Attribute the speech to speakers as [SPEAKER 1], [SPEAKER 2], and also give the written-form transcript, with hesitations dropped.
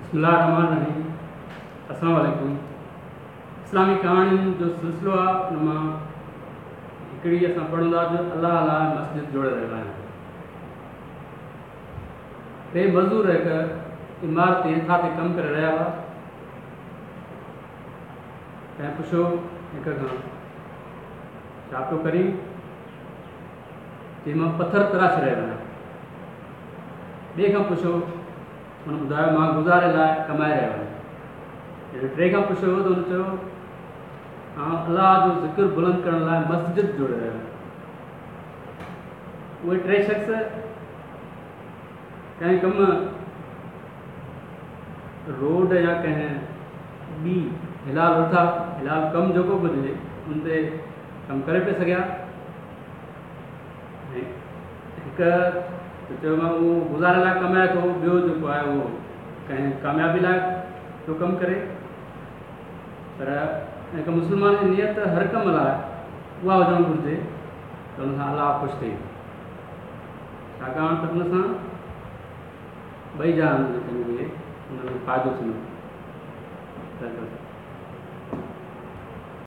[SPEAKER 1] बिस्मिल्लाहिर्रहमानिर्रहीम। अस्सलाम वालेकुम। इस्लामी कहाणियुनि जो सिलसिलो आहे, उन मां हिकिड़ी असां पढ़ंदा जो अलाह अलाह मस्जिद जोड़े रहिया आहियूं। टे मज़दूर हिकु इमारत जे हेठां ते कमु करे रहिया हुआ। कंहिं पुछियो हिक खां, छा पियो करीं? चई, मां पथर तराश रहियो आहियां। ॿिए खां पुछियो, हुन ॿुधायो, मां गुज़ारे लाइ कमाए रहियो आहियां। टे खां पुछियो त हुन चयो, अलाह जो ज़िक्र बुलंद करण लाइ मस्जिद जोड़े रहियो आहियां। उहे टे शख़्स कंहिं कमु रोड या कंहिं ॿी हिलाल वठा हिलाल कमु जेको बि हुजे उन ते कमु करे पिया सघिया। ऐं हिकु चयो मां उहो गुज़ारे लाइ कमाए थो, ॿियो जेको आहे उहो कंहिं कामयाबी लाइ थो कमु करे। पर हिकु मुस्लमान जी नियत हर कम लाइ उहा हुजणु घुरिजे त हुन सां अलाह ख़ुशि थिए, छाकाणि त हुन सां ॿई जान हुनमें फ़ाइदो थींदो।